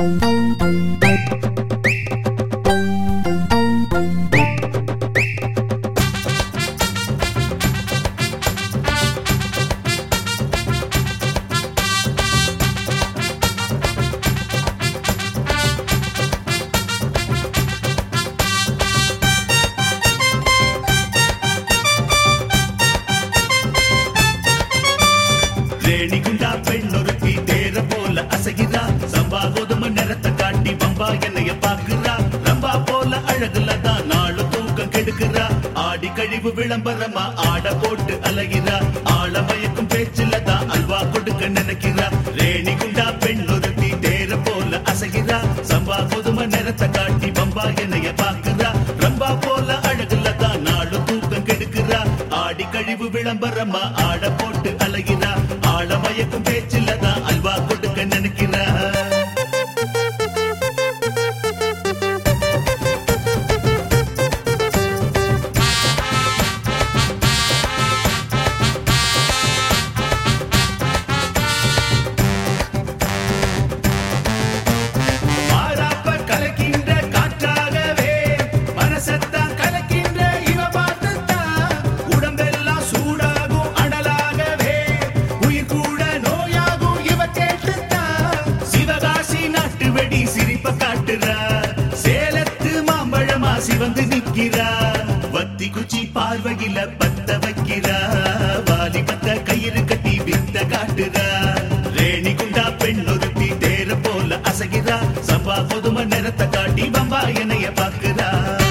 ரேணிகுண்டா பெண்ணொருத்தி தேர போல அசைகிறா, சம்பா கோதுமை நிறத்தை காட்டி பம்பா என்னைய பாக்குறா, ரம்பா போல அழகுல தான் நாளு தூக்கம் கெடுக்கிறா, ஆடி கழிவு விளம்பரமா ஆட போட்டு அலைகிறா, ஆள மயக்கும் பேச்சுல தான் அல்வா கொடுக்க நினைக்கிறா. ரேணிகுண்டா பெண்ணொருத்தி தேர போல அசைகிறா, சம்பா கோதுமை நிறத்தை காட்டி பம்பா என்னைய பாக்குறா, ரம்பா போல அழகுல தான் நாளு தூக்கம் கெடுக்கிறா, ஆடி கழிவு விளம்பரமா ஆட போட்டு அலைகிறா, ஆள மயக்கும் பேச்சில தான் அல்வா கொடுக்க நினைக்கிறா. மாறாப்ப கலக்கின்ற காற்றாகவே மனசத்தான் கலக்கின்ற இவ பார்த்துத்தான் உடம்பெல்லாம் சூடாகும் அனலாகவே உயிர் கூட நோயாகும் இவ கேட்டுத்தான் சிவகாசி நாட்டு வெடி சிரிப்ப காட்டுறா, சேலத்து மாம்பழமா சிவந்து நிக்கிறா, வத்தி குச்சி பார்வையில பத்த வைக்கிறா, வாலி பத்த கயிறு கட்டி வித்த காட்டுறா. ரேணிகுண்டா பெண்ணொருத்தி தேர போல அசைகிறா, சம்பா கோதுமை நிறத்தை காட்டி பம்பா என்னைய பாக்குறா.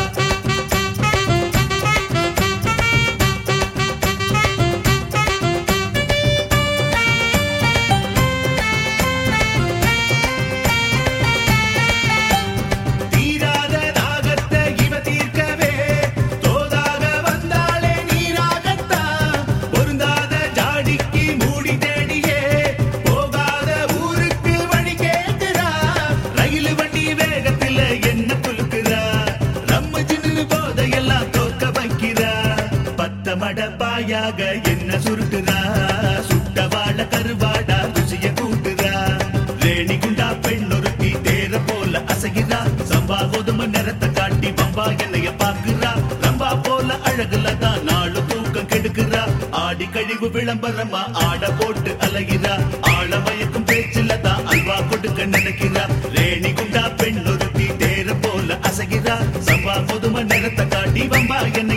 தீராத தாகத்தை இவ தீர்க்கவே தோதாக வந்தாளே நீராகத்தான், பொருந்தாத ஜாடிக்கு மூடி தேடியே போகாத ஊருக்கு வழி கேட்கிறா, ரயில் வண்டி வேகத்துல என்ன குலுக்குறா, ரம்மு சின்னு போதையெல்லாம் தோற்க வைக்கிறா, பத்த மட பாயாக என்ன சுருட்டுறா, சுட்ட வாழ கருவாடா ருசிய கூட்டுறா. ரேணிகுண்டா பெண்ணொருத்தி தேர போல அசைகிறா, சம்பா கோதுமை நிறத்தை காட்டி பம்பா என்னைய பாக்குறா, ரம்பா போல அழகுல தான் நாளு தூக்கம் கெடுக்கிறா, ஆடி கழிவு விளம்பரமா ஆட போட்டு அலைகிறா, ஆள மயக்கும் பேச்சில தான் அல்வா கொடுக்க நினைக்கிறா. ரேணிகுண்டா பெண்ணொருத்தி தேர போல அசைகிறா, சம்பா கோதுமை நிறத்தை காட்டி பம்பா என்ன